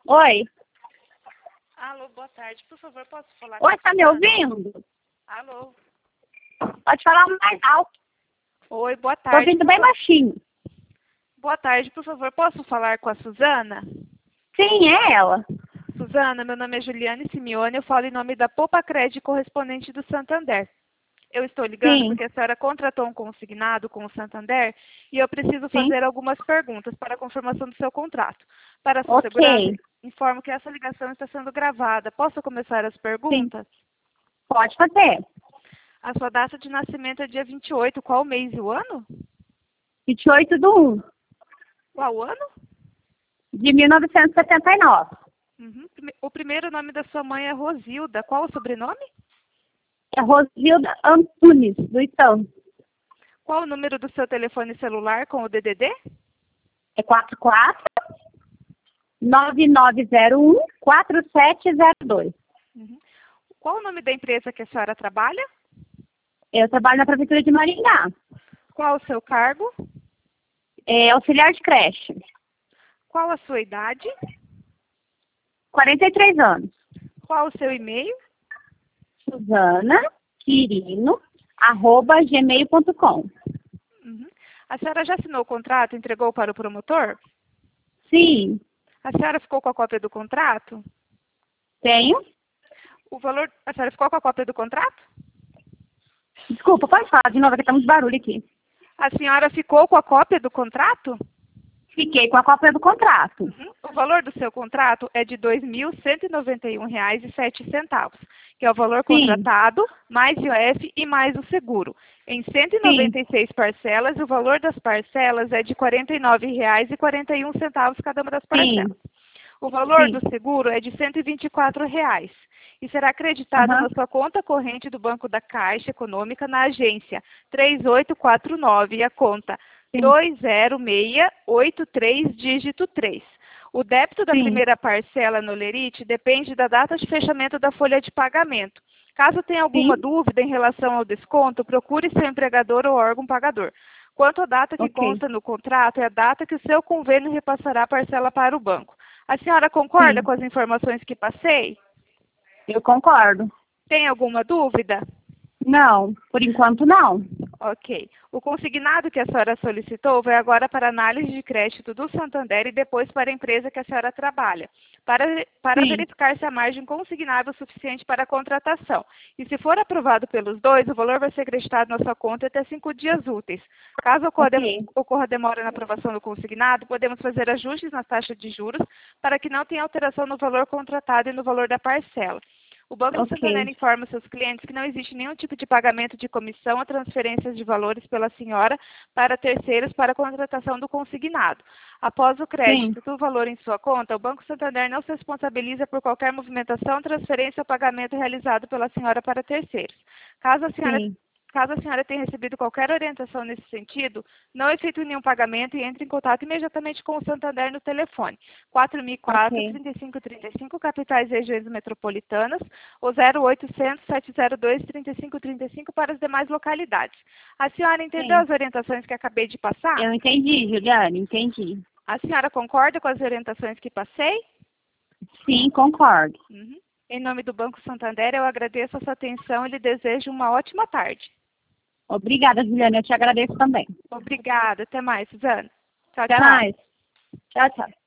Oi. Alô, boa tarde. Por favor, posso falar Oi, com tá a me Suzana? ouvindo? Alô. Pode falar mais alto. Oi, boa Tô tarde. ouvindo bem baixinho. Boa tarde, por favor, posso falar com a Suzana? Sim, é ela. Suzana, meu nome é Juliane Simeone, eu falo em nome da Popacred, correspondente do Santander. Eu estou ligando Sim, porque a senhora contratou um consignado com o Santander e eu preciso sim. fazer algumas perguntas para a confirmação do seu contrato. Para a sua segurança, Ok. informo que essa ligação está sendo gravada. Posso começar as Sim, perguntas? pode fazer. A sua data de nascimento é dia 28. Qual o mês e o ano? 28/1 Qual ano? de 1979. Uhum. O primeiro nome da sua mãe é Rosilda. Qual o sobrenome? É Rosilda Antunes, do Itão. Qual o número do seu telefone celular com o DDD? É 44-9901-4702. Uhum. Qual o nome da empresa que a senhora trabalha? Eu trabalho na Prefeitura de Maringá. Qual o seu cargo? É auxiliar de creche. Qual a sua idade? 43 anos. Qual o seu e-mail? SuzanaQuirino@gmail.com. Uhum. A senhora já assinou o contrato e entregou para o promotor? Sim, A senhora ficou com a cópia do contrato? tenho. O valor... A senhora ficou com a cópia do contrato? Desculpa, pode falar de novo, que tá muito barulho aqui. A senhora ficou com a cópia do contrato? Fiquei com a cópia do contrato. Uhum. O valor do seu contrato é de R$ 2.191,07, que é o valor Sim, contratado, mais IOF e mais o seguro. Em sim, 196 parcelas, e o valor das parcelas é de R$ 49,41 cada uma das parcelas. sim, O valor do sim. seguro é de R$ 124 e será acreditado Aham, na sua conta corrente do Banco da Caixa Econômica na agência 3849 e a conta sim, 20683 dígito 3. O débito da sim, primeira parcela no Lerite depende da data de fechamento da folha de pagamento. Caso tenha alguma sim. dúvida em relação ao desconto, procure seu empregador ou órgão pagador. Quanto à data que Ok, consta no contrato, é a data que o seu convênio repassará a parcela para o banco. A senhora concorda sim. com as informações que passei? Eu concordo. Tem alguma dúvida? Não, por enquanto não. Ok. O consignado que a senhora solicitou vai agora para a análise de crédito do Santander e depois para a empresa que a senhora trabalha, para Sim, verificar se a margem consignável é suficiente para a contratação. E se for aprovado pelos dois, o valor vai ser acreditado na sua conta até 5 dias úteis. Caso ok. ocorra demora na aprovação do consignado, podemos fazer ajustes na taxa de juros para que não tenha alteração no valor contratado e no valor da parcela. O Banco do Santander Ok, informa seus clientes que não existe nenhum tipo de pagamento de comissão ou transferências de valores pela senhora para terceiros para a contratação do consignado. Após o sim, crédito do valor em sua conta, o Banco Santander não se responsabiliza por qualquer movimentação, transferência ou pagamento realizado pela senhora para terceiros. Caso a senhora sim. Caso a senhora tenha recebido qualquer orientação nesse sentido, não efetue nenhum pagamento e entre em contato imediatamente com o Santander no telefone 4004 Ok, 3535, capitais e regiões metropolitanas, ou 0800 702 3535 para as demais localidades. A senhora entendeu sim. as orientações que acabei de passar? Eu entendi, Juliane, entendi. A senhora concorda com as orientações que passei? Sim, concordo. Uhum. Em nome do Banco Santander, eu agradeço a sua atenção e lhe desejo uma ótima tarde. Obrigada, Juliane, eu te agradeço também. Obrigada. Até mais, Suzana. Tchau, Até tchau. mais. Tchau, tchau.